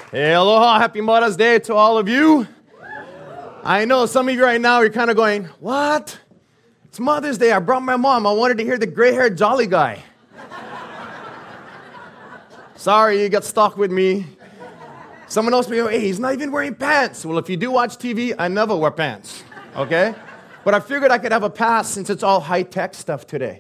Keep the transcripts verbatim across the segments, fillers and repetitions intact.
Hey, aloha, happy Mother's Day to all of you. I know some of you right now, you're kind of going, what? It's Mother's Day. I brought my mom. I wanted to hear the gray-haired jolly guy. Sorry, you got stuck with me. Someone else will be, hey, he's not even wearing pants. Well, if you do watch T V, I never wear pants, okay? But I figured I could have a pass since it's all high-tech stuff today.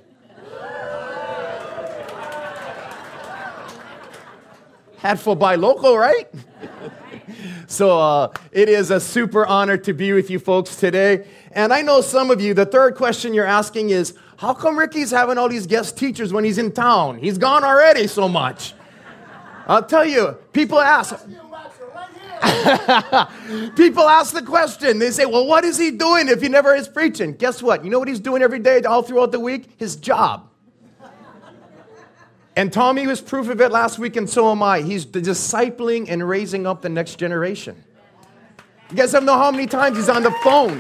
Had for buy local, right? So uh, it is a super honor to be with you folks today. And I know some of you, the third question you're asking is, how come Ricky's having all these guest teachers when he's in town? He's gone already so much. I'll tell you, people ask... People ask the question. They say, well, what is he doing if he never is preaching? Guess what? You know what he's doing every day, all throughout the week? His job. And Tommy was proof of it last week, and so am I. He's discipling and raising up the next generation. You guys don't know how many times he's on the phone.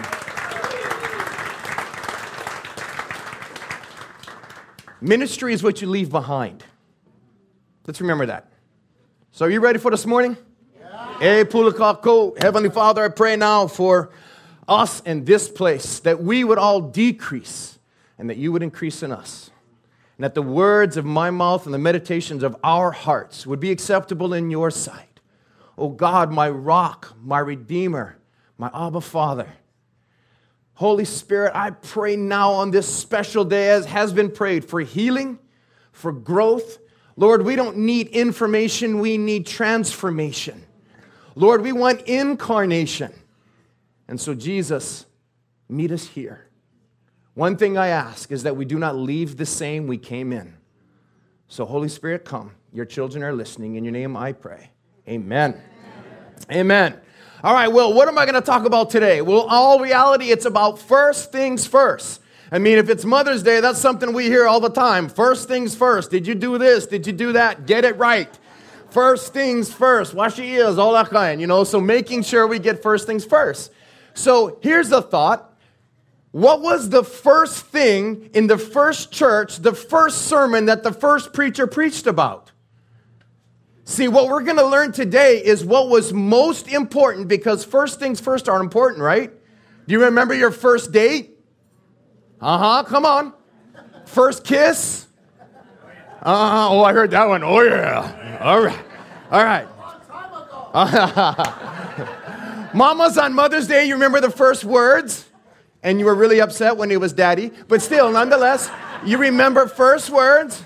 Ministry is what you leave behind. Let's remember that. So are you ready for this morning? Yeah. Hey, Pulakako, Heavenly Father, I pray now for us in this place, that we would all decrease and that you would increase in us. And that the words of my mouth and the meditations of our hearts would be acceptable in your sight. Oh God, my rock, my redeemer, my Abba Father. Holy Spirit, I pray now on this special day, as has been prayed, for healing, for growth. Lord, we don't need information, we need transformation. Lord, we want incarnation. And so Jesus, meet us here. One thing I ask is that we do not leave the same we came in. So Holy Spirit, come. Your children are listening. In your name I pray. Amen. Amen. Amen. All right, well, what am I going to talk about today? Well, all reality, it's about first things first. I mean, if it's Mother's Day, that's something we hear all the time. First things first. Did you do this? Did you do that? Get it right. First things first. Wash your ears, all that kind, you know. So making sure we get first things first. So here's the thought. What was the first thing in the first church, the first sermon that the first preacher preached about? See, what we're going to learn today is what was most important, because first things first are important, right? Do you remember your first date? Uh-huh, come on. First kiss? Uh-huh, oh, I heard that one. Oh, yeah. All right. All right. Mamas, on Mother's Day, you remember the first words? And you were really upset when it was daddy. But still, nonetheless, you remember first words?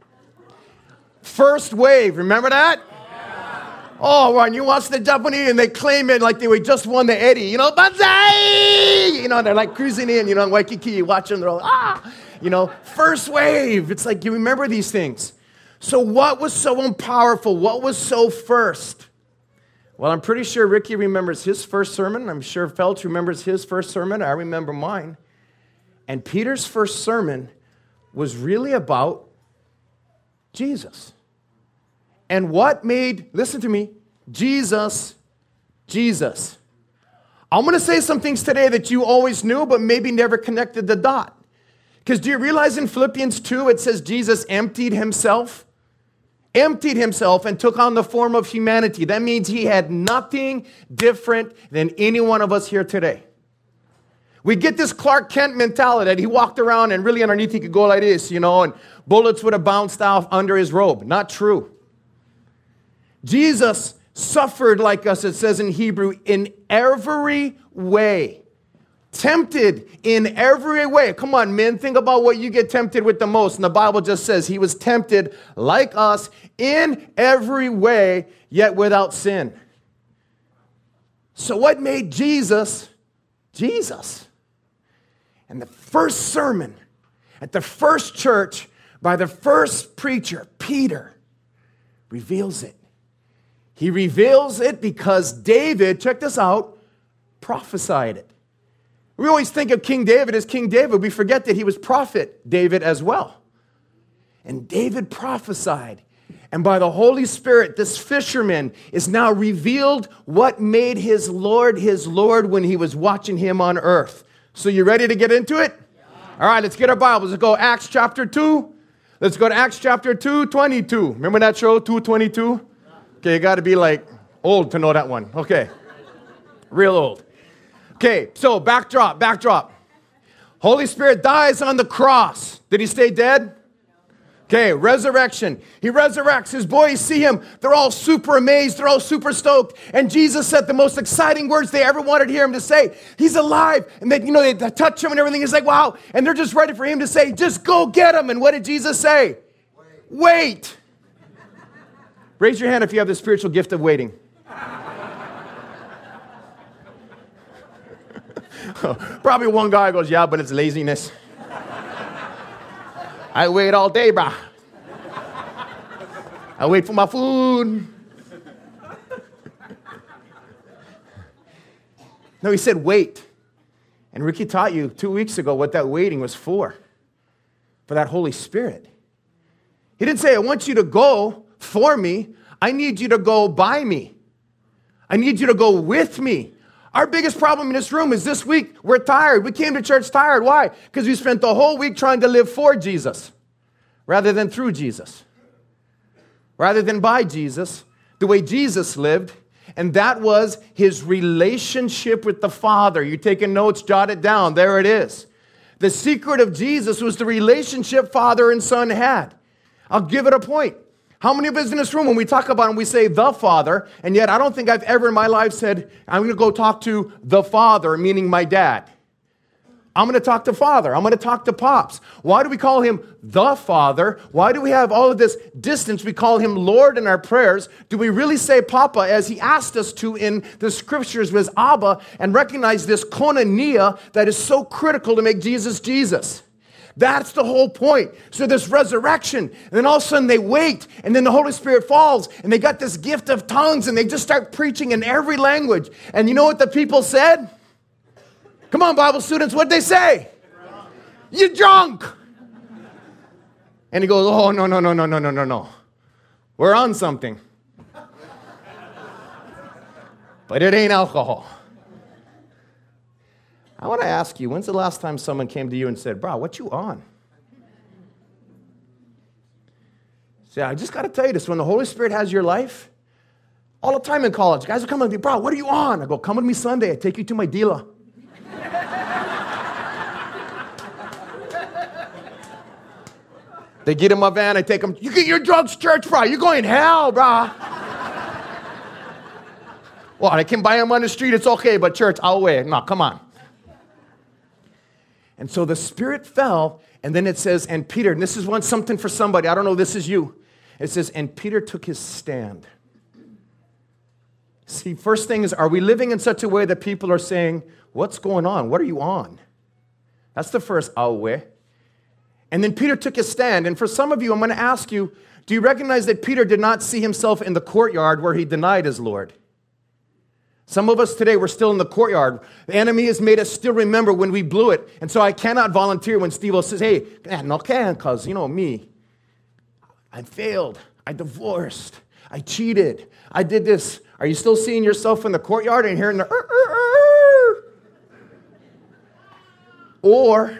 First wave. Remember that? Yeah. Oh, when you watch the Japanese and they claim it like they were just won the Eddie. You know, banzai! You know, they're like cruising in, you know, in Waikiki, watching, they're all, ah! You know, first wave. It's like you remember these things. So what was so powerful? What was so first? Well, I'm pretty sure Ricky remembers his first sermon. I'm sure Felch remembers his first sermon. I remember mine. And Peter's first sermon was really about Jesus. And what made, listen to me, Jesus, Jesus. I'm going to say some things today that you always knew, but maybe never connected the dot. Because do you realize in Philippians two, it says Jesus emptied himself? Emptied himself and took on the form of humanity. That means he had nothing different than any one of us here today. We get this Clark Kent mentality that he walked around and really underneath he could go like this, you know, and bullets would have bounced off under his robe. Not true. Jesus suffered like us, it says in Hebrew, in every way. Tempted in every way. Come on, men, think about what you get tempted with the most. And the Bible just says he was tempted like us in every way, yet without sin. So what made Jesus, Jesus? And the first sermon at the first church by the first preacher, Peter, reveals it. He reveals it because David, check this out, prophesied it. We always think of King David as King David. We forget that he was prophet David as well. And David prophesied. And by the Holy Spirit, this fisherman is now revealed what made his Lord his Lord when he was watching him on earth. So you ready to get into it? Yeah. All right, let's get our Bibles. Let's go Acts chapter two. Let's go to Acts chapter two, twenty-two. Remember that show, two twenty-two? Okay, you got to be like Old to know that one. Okay. Real old. Okay, so backdrop, backdrop. Holy Spirit dies on the cross. Did he stay dead? Okay, resurrection. He resurrects. His boys see him. They're all super amazed. They're all super stoked. And Jesus said the most exciting words they ever wanted to hear him to say. He's alive. And they, you know, they touch him and everything. He's like, wow. And they're just ready for him to say, just go get him. And what did Jesus say? Wait. Wait. Raise your hand if you have the spiritual gift of waiting. Probably one guy goes, yeah, but it's laziness. I wait all day, brah. I wait for my food. No, he said wait. And Ricky taught you two weeks ago what that waiting was for. For that Holy Spirit. He didn't say, I want you to go for me. I need you to go by me. I need you to go with me. Our biggest problem in this room is this week, we're tired. We came to church tired. Why? Because we spent the whole week trying to live for Jesus rather than through Jesus. Rather than by Jesus, the way Jesus lived. And that was his relationship with the Father. You taking notes, jot it down. There it is. The secret of Jesus was the relationship Father and Son had. I'll give it a point. How many of us in this room, when we talk about him, we say the Father, and yet I don't think I've ever in my life said, I'm going to go talk to the Father, meaning my dad. I'm going to talk to Father. I'm going to talk to Pops. Why do we call him the Father? Why do we have all of this distance? We call him Lord in our prayers. Do we really say Papa as he asked us to in the scriptures with Abba and recognize this koinonia that is so critical to make Jesus Jesus? That's the whole point. So this resurrection, and then all of a sudden they wait, and then the Holy Spirit falls, and they got this gift of tongues, and they just start preaching in every language. And you know what the people said? Come on, Bible students, what'd they say? You're drunk. And he goes, oh, no, no, no, no, no, no, no, no. We're on something. But it ain't alcohol. I want to ask you, when's the last time someone came to you and said, bro, what you on? See, I just got to tell you this. When the Holy Spirit has your life, all the time in college, guys will come to me, bro, what are you on? I go, come with me Sunday. I take you to my dealer. They get in my van. I take them, you get your drugs, church, bro. You're going hell, bro. Well, I can buy them on the street. It's okay, but church, I'll wait. No, come on. And so the Spirit fell, and then it says, and Peter, and this is one something for somebody. I don't know, this is you. It says, and Peter took his stand. See, first thing is, are we living in such a way that people are saying, what's going on? What are you on? That's the first awe. And then Peter took his stand. And for some of you, I'm going to ask you, do you recognize that Peter did not see himself in the courtyard where he denied his Lord? Some of us today, we're still in the courtyard. The enemy has made us still remember when we blew it. And so I cannot volunteer when Steve says, hey, man, no can, because, you know, me, I failed. I divorced. I cheated. I did this. Are you still seeing yourself in the courtyard and hearing the, er, er, er? Or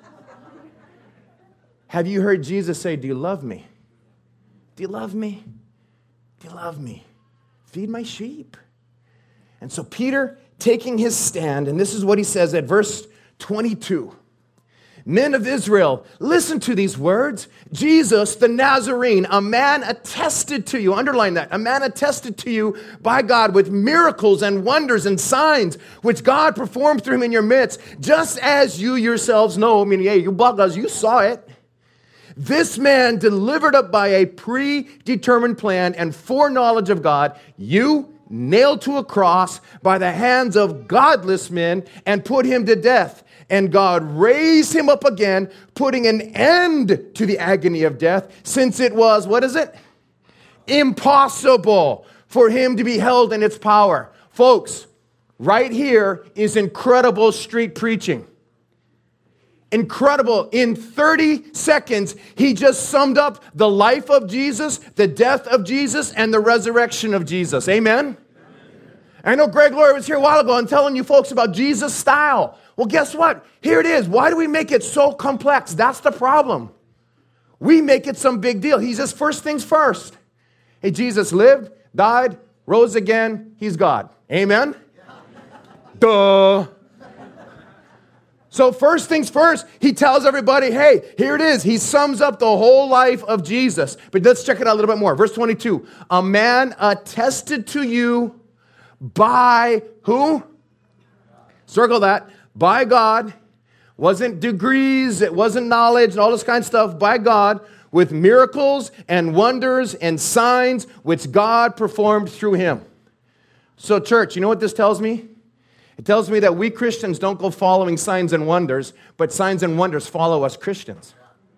have you heard Jesus say, do you love me? Do you love me? Do you love me? Feed my sheep. And so Peter, taking his stand, and this is what he says at verse twenty-two. Men of Israel, listen to these words. Jesus, the Nazarene, a man attested to you, underline that, a man attested to you by God with miracles and wonders and signs, which God performed through him in your midst, just as you yourselves know. I mean, hey, you buggers, you saw it. This man delivered up by a predetermined plan and foreknowledge of God, you nailed to a cross by the hands of godless men and put him to death. And God raised him up again, putting an end to the agony of death, since it was, what is it? Impossible for him to be held in its power. Folks, right here is incredible street preaching. Incredible. In thirty seconds, he just summed up the life of Jesus, the death of Jesus, and the resurrection of Jesus. Amen? Amen. I know Greg Laurie was here a while ago and telling you folks about Jesus' style. Well, guess what? Here it is. Why do we make it so complex? That's the problem. We make it some big deal. He says, first things first. Hey, Jesus lived, died, rose again, he's God. Amen? Duh. So first things first, he tells everybody, hey, here it is. He sums up the whole life of Jesus. But let's check it out a little bit more. Verse twenty-two, a man attested to you by who? Circle that. By God. Wasn't degrees, it wasn't knowledge and all this kind of stuff. By God, with miracles and wonders and signs which God performed through him. So church, you know what this tells me? It tells me that we Christians don't go following signs and wonders, but signs and wonders follow us Christians.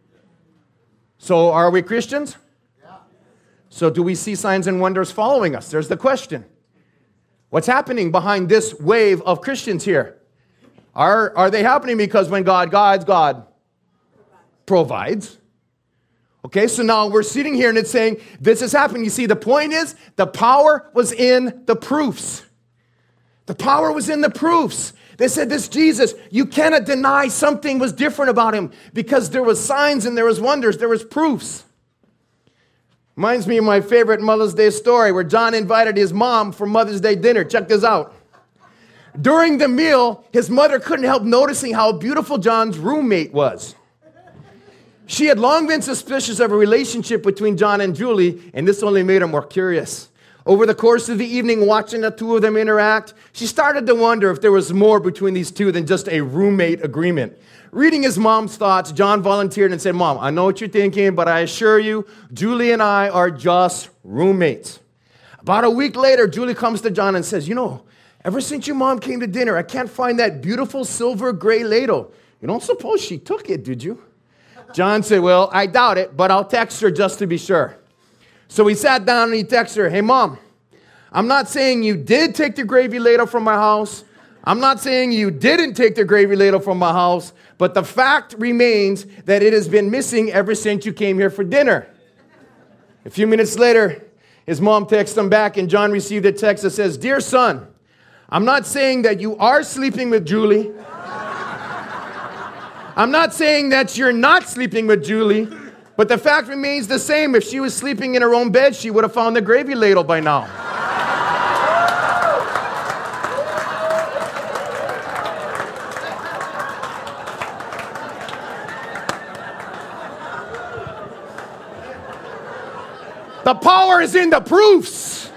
So are we Christians? Yeah. So do we see signs and wonders following us? There's the question. What's happening behind this wave of Christians here? Are, are they happening because when God guides, God provides? Okay, so now we're sitting here and it's saying this is happening. You see, the point is the power was in the proofs. The power was in the proofs. They said, this Jesus, you cannot deny something was different about him because there was signs and there was wonders. There was proofs. Reminds me of my favorite Mother's Day story where John invited his mom for Mother's Day dinner. Check this out. During the meal, his mother couldn't help noticing how beautiful John's roommate was. She had long been suspicious of a relationship between John and Julie, and this only made her more curious. Over the course of the evening, watching the two of them interact, she started to wonder if there was more between these two than just a roommate agreement. Reading his mom's thoughts, John volunteered and said, Mom, I know what you're thinking, but I assure you, Julie and I are just roommates. About a week later, Julie comes to John and says, you know, ever since your mom came to dinner, I can't find that beautiful silver gray ladle. You don't suppose she took it, did you? John said, well, I doubt it, but I'll text her just to be sure. So he sat down and he texted her, hey, Mom, I'm not saying you did take the gravy ladle from my house. I'm not saying you didn't take the gravy ladle from my house, but the fact remains that it has been missing ever since you came here for dinner. A few minutes later, his mom texted him back, and John received a text that says, Dear son, I'm not saying that you are sleeping with Julie. I'm not saying that you're not sleeping with Julie. But the fact remains the same. If she was sleeping in her own bed, she would have found the gravy ladle by now. The power is in the proofs.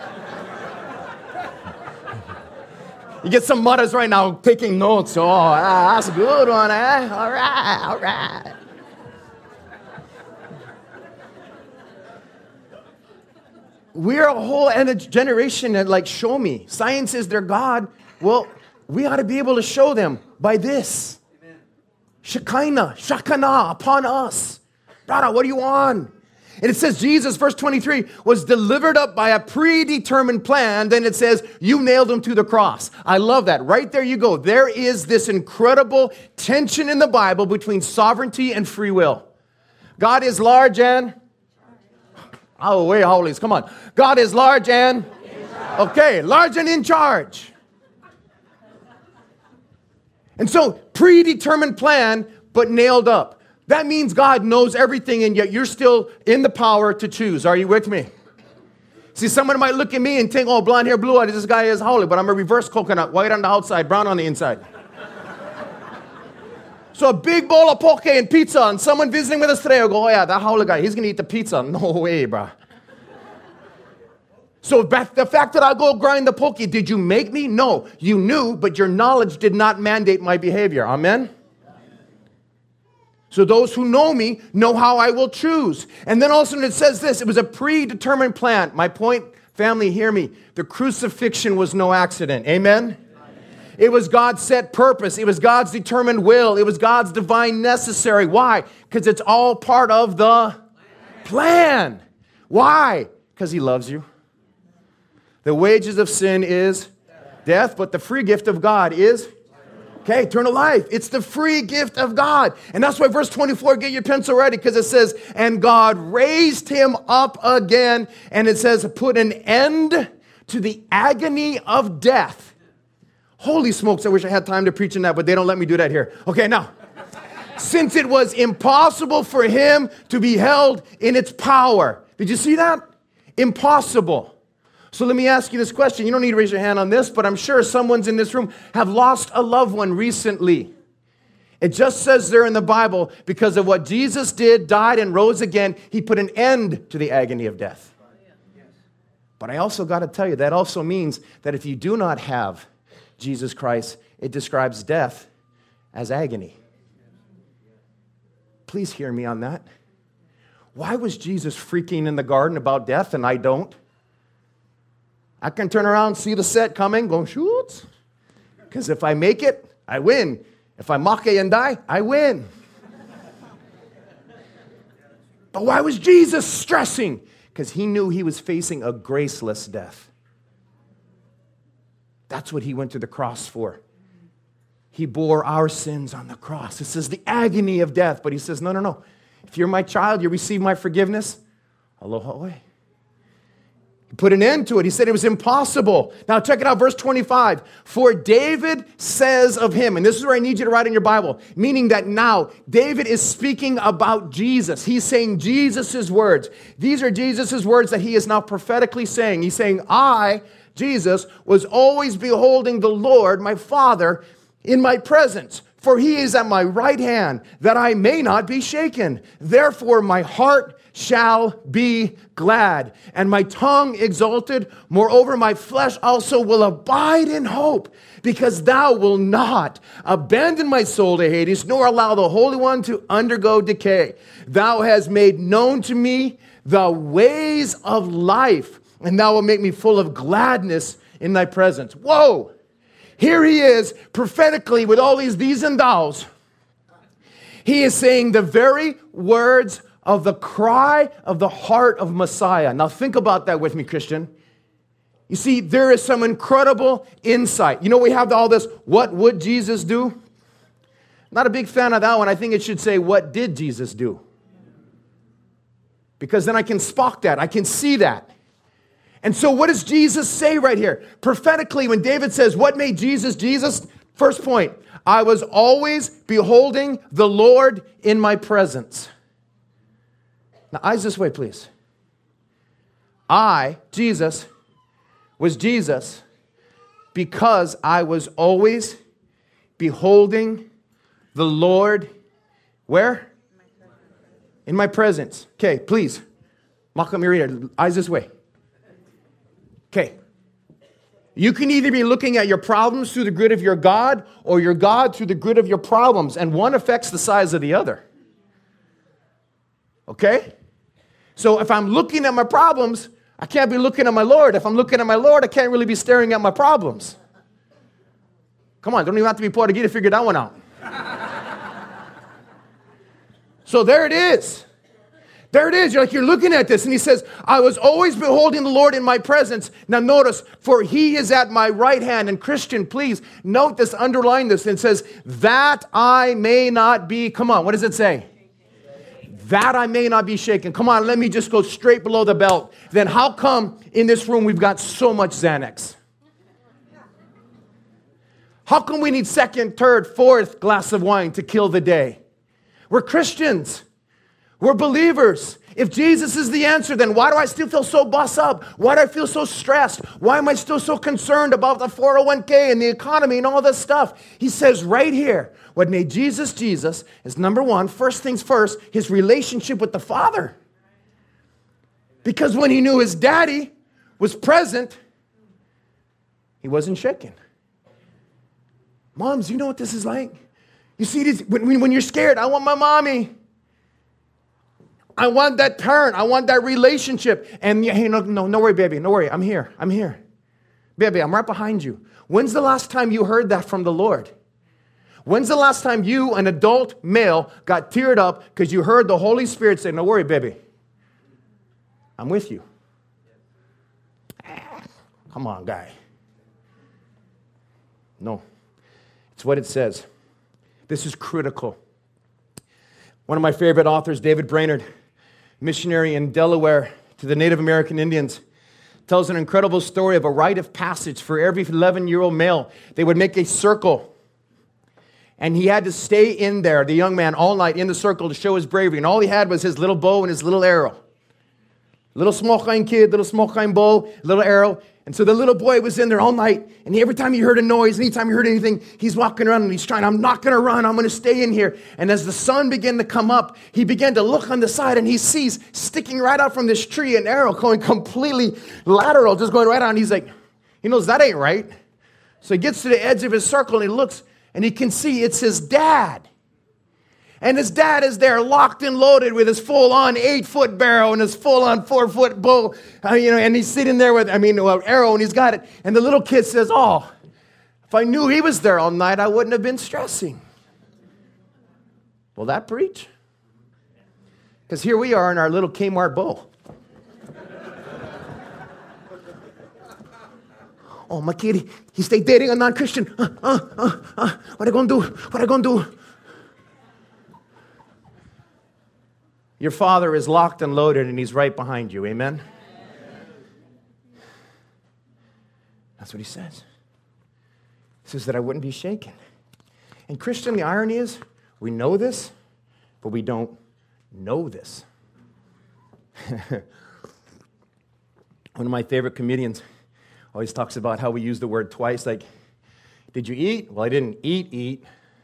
You get some mothers right now taking notes. Oh, that's a good one, eh? All right, all right. We're a whole generation that like, show me. Science is their God. Well, we ought to be able to show them by this. Amen. Shekinah, Shekinah upon us. Brother, what do you want? And it says Jesus, verse twenty-three, was delivered up by a predetermined plan. Then it says, you nailed him to the cross. I love that. Right there you go. There is this incredible tension in the Bible between sovereignty and free will. God is large and... Oh, wait, holies, come on. God is large and? Okay, large and in charge. And so, predetermined plan, but nailed up. That means God knows everything, and yet you're still in the power to choose. Are you with me? See, someone might look at me and think, oh, blonde hair, blue eyes, this guy is holy, but I'm a reverse coconut, white on the outside, brown on the inside. So a big bowl of poke and pizza, and someone visiting with us today will go, oh yeah, that holy guy, he's going to eat the pizza. No way, bro. So the fact that I go grind the poke, did you make me? No, you knew, but your knowledge did not mandate my behavior. Amen? So those who know me know how I will choose. And then also it says this, it was a predetermined plan. My point, family, hear me. The crucifixion was no accident. Amen? It was God's set purpose. It was God's determined will. It was God's divine necessary. Why? Because it's all part of the plan. Why? Because he loves you. The wages of sin is death, but the free gift of God is, okay, eternal life. It's the free gift of God. And that's why verse twenty-four, get your pencil ready, because it says, and God raised him up again. And it says, put an end to the agony of death. Holy smokes, I wish I had time to preach on that, but they don't let me do that here. Okay, now, since it was impossible for him to be held in its power. Did you see that? Impossible. So let me ask you this question. You don't need to raise your hand on this, but I'm sure someone's in this room have lost a loved one recently. It just says there in the Bible, because of what Jesus did, died, and rose again, he put an end to the agony of death. But I also got to tell you, that also means that if you do not have Jesus Christ, it describes death as agony. Please hear me on that. Why was Jesus freaking in the garden about death and I don't? I can turn around, see the set coming, go, shoot. Because if I make it, I win. If I mock it and die, I win. But why was Jesus stressing? Because he knew he was facing a graceless death. That's what he went to the cross for. He bore our sins on the cross. It says the agony of death. But he says, no, no, no. If you're my child, you receive my forgiveness. Aloha. He put an end to it. He said it was impossible. Now check it out, verse twenty-five. For David says of him, and this is where I need you to write in your Bible, meaning that now David is speaking about Jesus. He's saying Jesus' words. These are Jesus' words that he is now prophetically saying. He's saying, I, Jesus, was always beholding the Lord, my Father, in my presence. For he is at my right hand, that I may not be shaken. Therefore my heart shall be glad, and my tongue exalted. Moreover, my flesh also will abide in hope, because thou wilt not abandon my soul to Hades, nor allow the Holy One to undergo decay. Thou hast made known to me the ways of life, and thou wilt make me full of gladness in thy presence. Whoa! Here he is, prophetically, with all these these and thous. He is saying the very words of the cry of the heart of Messiah. Now think about that with me, Christian. You see, there is some incredible insight. You know, we have all this, what would Jesus do? Not a big fan of that one. I think it should say, what did Jesus do? Because then I can spot that. I can see that. And so what does Jesus say right here? Prophetically, when David says, what made Jesus Jesus? First point, I was always beholding the Lord in my presence. Now, eyes this way, please. I, Jesus, was Jesus because I was always beholding the Lord, where? In my presence. Okay, please. Maka Mirita, eyes this way. Okay. You can either be looking at your problems through the grid of your God, or your God through the grid of your problems, and one affects the size of the other. Okay? So if I'm looking at my problems, I can't be looking at my Lord. If I'm looking at my Lord, I can't really be staring at my problems. Come on, don't even have to be Portuguese to figure that one out. So there it is. There it is. You're like, you're looking at this. And he says, I was always beholding the Lord in my presence. Now notice, for he is at my right hand. And Christian, please note this, underline this. And it says, that I may not be, come on, what does it say? That I may not be shaken. Come on, let me just go straight below the belt. Then how come in this room we've got so much Xanax? How come we need second, third, fourth glass of wine to kill the day? We're Christians. We're believers. If Jesus is the answer, then why do I still feel so bust up? Why do I feel so stressed? Why am I still so concerned about the four oh one k and the economy and all this stuff? He says right here, what made Jesus Jesus is number one, first things first, his relationship with the Father. Because when he knew his daddy was present, he wasn't shaken. Moms, you know what this is like? You see, this, when, when you're scared, I want my mommy. I want that parent. I want that relationship. And hey, no, no, no worry, baby. No worry. I'm here. I'm here. Baby, I'm right behind you. When's the last time you heard that from the Lord? When's the last time you, an adult male, got teared up because you heard the Holy Spirit say, no worry, baby. I'm with you. Come on, guy. No. It's what it says. This is critical. One of my favorite authors, David Brainerd, missionary in Delaware to the Native American Indians, tells an incredible story of a rite of passage for every eleven-year-old male. They would make a circle, and he had to stay in there, the young man, all night in the circle to show his bravery, and all he had was his little bow and his little arrow. Little small kind kid, little small kind bow, little arrow. And so the little boy was in there all night, and every time he heard a noise, anytime he heard anything, he's walking around and he's trying, I'm not going to run, I'm going to stay in here. And as the sun began to come up, he began to look on the side, and he sees sticking right out from this tree an arrow going completely lateral, just going right out. And he's like, he knows that ain't right. So he gets to the edge of his circle, and he looks, and he can see it's his dad. And his dad is there locked and loaded with his full-on eight-foot barrel and his full-on four-foot bow, uh, you know, and he's sitting there with, I mean, an arrow, and he's got it. And the little kid says, oh, if I knew he was there all night, I wouldn't have been stressing. Will that preach? Because here we are in our little Kmart bow. Oh, my kid, he, he stayed dating a non-Christian. Uh, uh, uh, uh, what are I going to do? What are I going to do? Your Father is locked and loaded, and he's right behind you. Amen? That's what he says. He says that I wouldn't be shaken. And Christian, the irony is, we know this, but we don't know this. One of my favorite comedians always talks about how we use the word twice, like, did you eat? Well, I didn't eat, eat.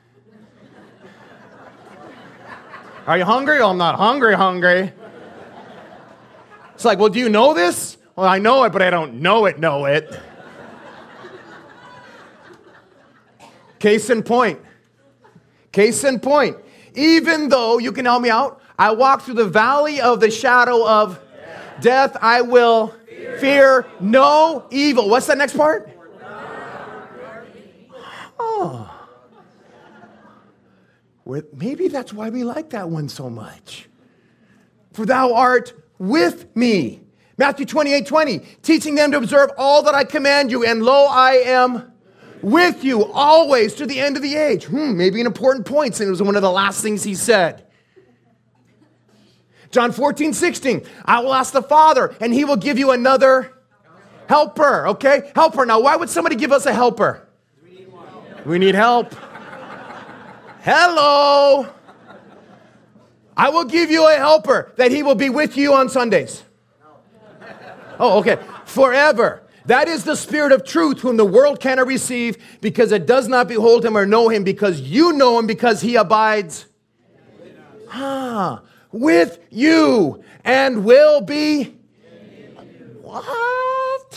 Are you hungry? Oh, I'm not hungry, hungry. It's like, well, do you know this? Well, I know it, but I don't know it, know it. Case in point. Case in point. Even though, you can help me out, I walk through the valley of the shadow of death, I will fear, fear no evil. What's that next part? Oh. Maybe that's why we like that one so much. For thou art with me. Matthew twenty-eight twenty, teaching them to observe all that I command you, and lo, I am with you always to the end of the age. Hmm, maybe an important point, and it was one of the last things he said. John fourteen sixteen, I will ask the Father, and he will give you another helper, okay? Helper. Now, why would somebody give us a helper? We need, we need help. Hello. I will give you a helper that he will be with you on Sundays. Oh, okay. Forever. That is the Spirit of truth whom the world cannot receive because it does not behold him or know him because you know him because he abides ah, with you and will be. What?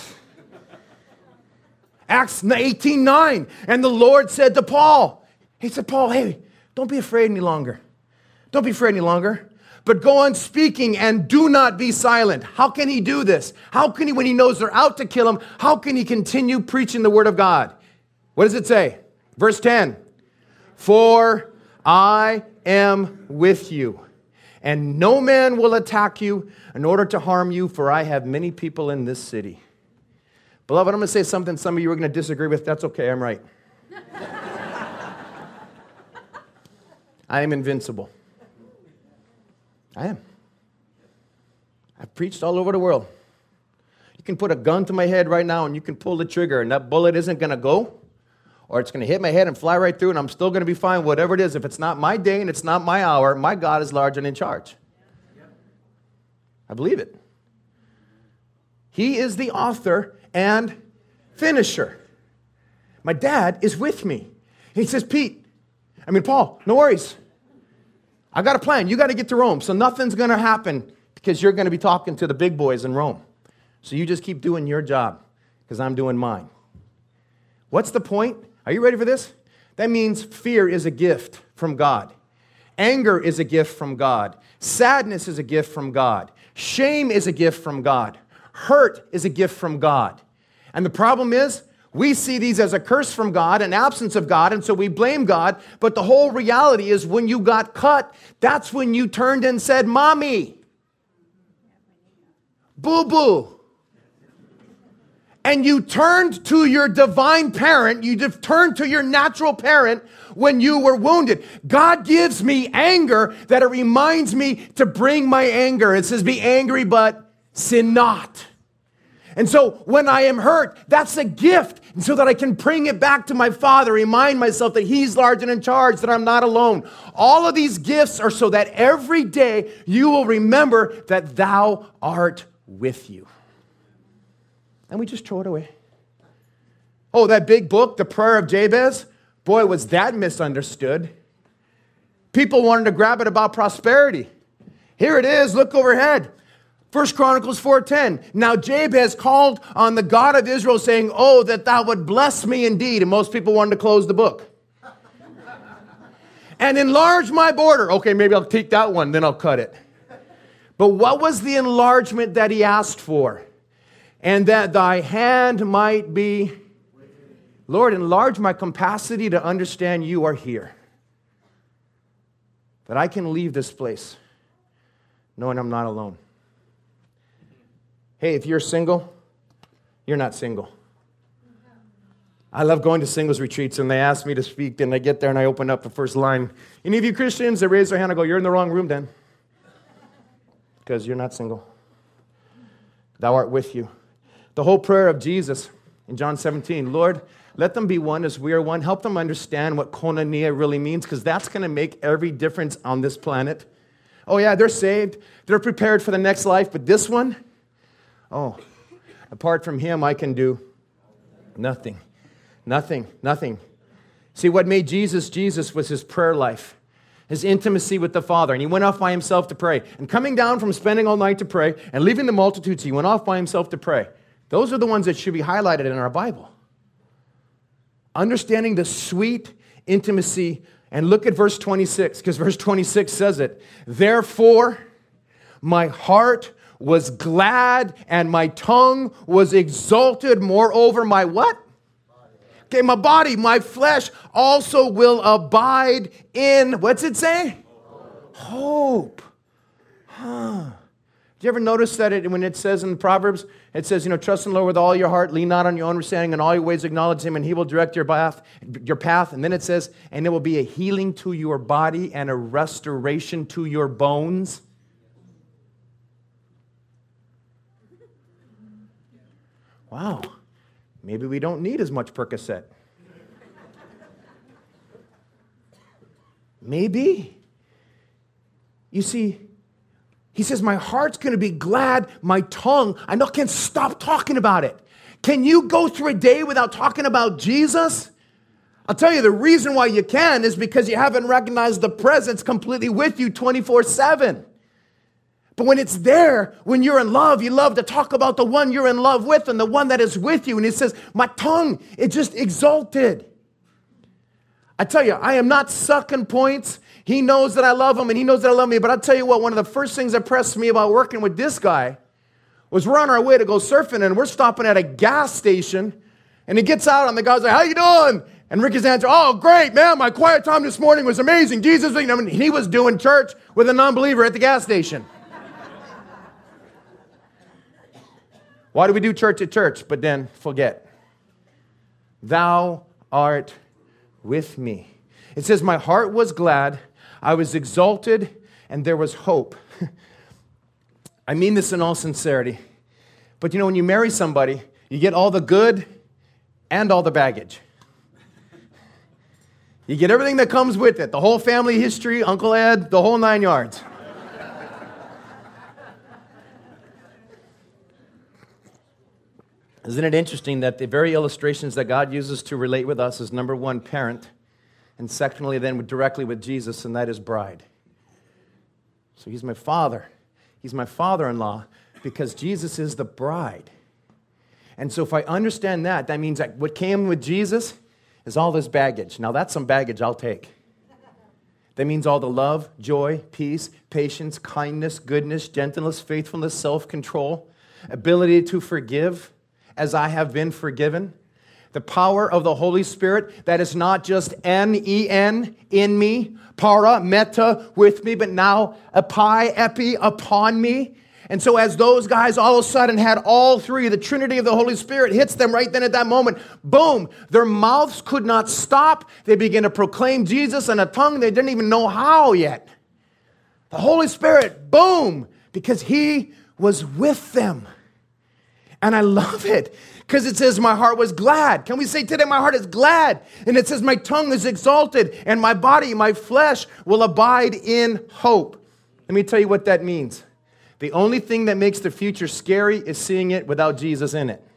Acts eighteen nine. And the Lord said to Paul, he said, Paul, hey, don't be afraid any longer. Don't be afraid any longer. But go on speaking and do not be silent. How can he do this? How can he, when he knows they're out to kill him, how can he continue preaching the word of God? What does it say? Verse ten. For I am with you, and no man will attack you in order to harm you, for I have many people in this city. Beloved, I'm going to say something some of you are going to disagree with. That's okay, I'm right. I am invincible. I am. I've preached all over the world. You can put a gun to my head right now and you can pull the trigger and that bullet isn't going to go, or it's going to hit my head and fly right through and I'm still going to be fine, whatever it is. If it's not my day and it's not my hour, my God is large and in charge. I believe it. He is the author and finisher. My dad is with me. He says, Pete, I mean, Paul, no worries. I got a plan. You got to get to Rome. So nothing's going to happen because you're going to be talking to the big boys in Rome. So you just keep doing your job because I'm doing mine. What's the point? Are you ready for this? That means fear is a gift from God. Anger is a gift from God. Sadness is a gift from God. Shame is a gift from God. Hurt is a gift from God. And the problem is, we see these as a curse from God, an absence of God, and so we blame God. But the whole reality is when you got cut, that's when you turned and said, Mommy, boo-boo. And you turned to your divine parent, you turned to your natural parent when you were wounded. God gives me anger that it reminds me to bring my anger. It says, be angry, but sin not. And so when I am hurt, that's a gift. And so that I can bring it back to my Father, remind myself that He's large and in charge, that I'm not alone. All of these gifts are so that every day you will remember that thou art with you. And we just throw it away. Oh, that big book, The Prayer of Jabez, boy, was that misunderstood. People wanted to grab it about prosperity. Here it is, look overhead. First Chronicles four ten. Now Jabez called on the God of Israel, saying, oh, that thou would bless me indeed. And most people wanted to close the book. And enlarge my border. Okay, maybe I'll take that one, then I'll cut it. But what was the enlargement that he asked for? And that thy hand might be, Lord, enlarge my capacity to understand you are here. That I can leave this place knowing I'm not alone. Hey, if you're single, you're not single. I love going to singles retreats, and they ask me to speak, and I get there and I open up the first line. Any of you Christians, they raise their hand, I go, you're in the wrong room then. Because you're not single. Thou art with you. The whole prayer of Jesus in John seventeen, Lord, let them be one as we are one. Help them understand what koinonia really means, because that's going to make every difference on this planet. Oh yeah, they're saved. They're prepared for the next life, but this one, oh, apart from him, I can do nothing. Nothing, nothing. See, what made Jesus Jesus was his prayer life, his intimacy with the Father. And he went off by himself to pray. And coming down from spending all night to pray and leaving the multitudes, he went off by himself to pray. Those are the ones that should be highlighted in our Bible. Understanding the sweet intimacy. And look at verse twenty-six, because verse twenty-six says it. Therefore, my heart was glad and my tongue was exalted. Moreover, my what? Okay, my body, my flesh also will abide in, what's it say? Hope. Hope. Huh. Do you ever notice that it, when it says in Proverbs, it says, you know, trust in the Lord with all your heart, lean not on your own understanding, in all your ways acknowledge him, and he will direct your path, your path. And then it says, and it will be a healing to your body and a restoration to your bones. Wow. Maybe we don't need as much Percocet. Maybe. You see, he says, my heart's going to be glad, my tongue, I know, can't stop talking about it. Can you go through a day without talking about Jesus? I'll tell you, the reason why you can is because you haven't recognized the presence completely with you twenty-four seven. But when it's there, when you're in love, you love to talk about the one you're in love with and the one that is with you. And he says, my tongue, it just exalted. I tell you, I am not sucking points. He knows that I love him and he knows that I love me. But I'll tell you what, one of the first things that impressed me about working with this guy was we're on our way to go surfing and we're stopping at a gas station. And he gets out and the guy's like, how you doing? And Ricky's answer, oh, great, man. My quiet time this morning was amazing. Jesus, I mean, he was doing church with a non-believer at the gas station. Why do we do church at church, but then forget? Thou art with me. It says, my heart was glad, I was exalted, and there was hope. I mean this in all sincerity. But you know, when you marry somebody, you get all the good and all the baggage. You get everything that comes with it, the whole family history, Uncle Ed, the whole nine yards. Isn't it interesting that the very illustrations that God uses to relate with us is, number one, parent, and secondly, then directly with Jesus, and that is bride. So he's my father. He's my father-in-law because Jesus is the bride. And so if I understand that, that means that what came with Jesus is all this baggage. Now that's some baggage I'll take. That means all the love, joy, peace, patience, kindness, goodness, gentleness, faithfulness, self-control, ability to forgive, as I have been forgiven. The power of the Holy Spirit that is not just N E N, in me, para, meta, with me, but now epi, epi, upon me. And so as those guys all of a sudden had all three, the Trinity of the Holy Spirit hits them right then at that moment. Boom, their mouths could not stop. They began to proclaim Jesus in a tongue they didn't even know how yet. The Holy Spirit, boom, because he was with them. And I love it because it says my heart was glad. Can we say today my heart is glad? And it says my tongue is exalted and my body, my flesh will abide in hope. Let me tell you what that means. The only thing that makes the future scary is seeing it without Jesus in it.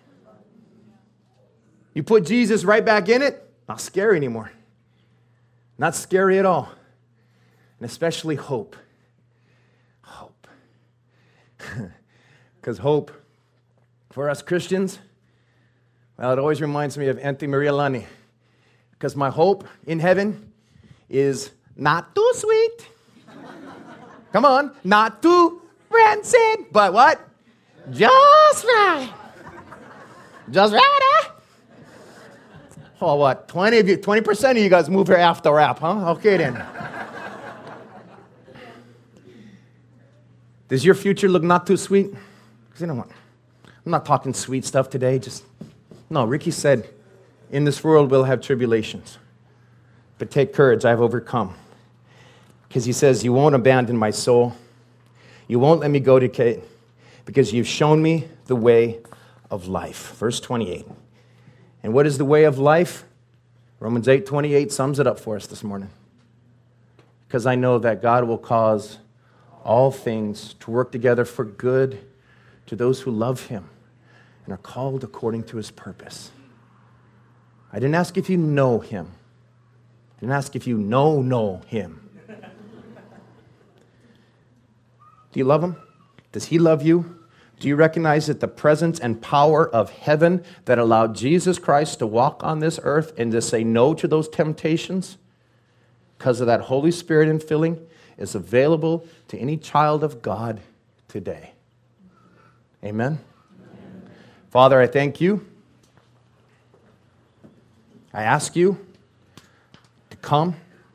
You put Jesus right back in it, not scary anymore. Not scary at all. And especially hope. Hope. Because hope, for us Christians, well, it always reminds me of Auntie Maria Lani. Because my hope in heaven is not too sweet. Come on, not too rancid, but what? Just right. Just right, eh? Oh, what? twenty of you, twenty percent of you guys move here after rap, huh? Okay then. Does your future look not too sweet? Because you know what? I'm not talking sweet stuff today. Just no. Ricky said, "In this world we'll have tribulations, but take courage. I've overcome." Because he says, "You won't abandon my soul. You won't let me go decay, because you've shown me the way of life." Verse twenty-eight. And what is the way of life? Romans eight twenty-eight sums it up for us this morning. Because I know that God will cause all things to work together for good to those who love him and are called according to his purpose. I didn't ask if you know him. I didn't ask if you know know him. Do you love him? Does he love you? Do you recognize that the presence and power of heaven that allowed Jesus Christ to walk on this earth and to say no to those temptations because of that Holy Spirit infilling is available to any child of God today? Amen? Amen. Father, I thank you. I ask you to come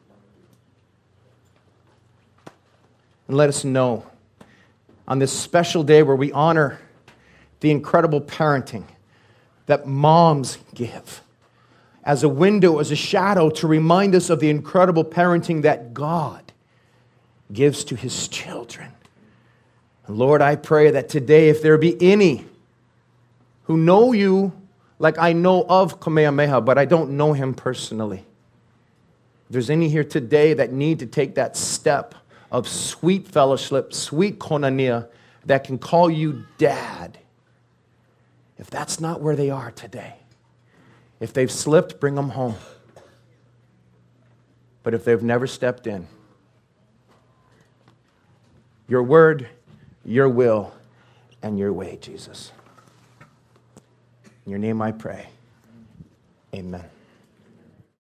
and let us know on this special day where we honor the incredible parenting that moms give as a window, as a shadow to remind us of the incredible parenting that God gives to his children. And Lord, I pray that today, if there be any who know you like I know of Kamehameha, but I don't know him personally, if there's any here today that need to take that step of sweet fellowship, sweet koinonia, that can call you dad. If that's not where they are today, if they've slipped, bring them home. But if they've never stepped in, your word, your will, and your way, Jesus. In your name I pray. Amen.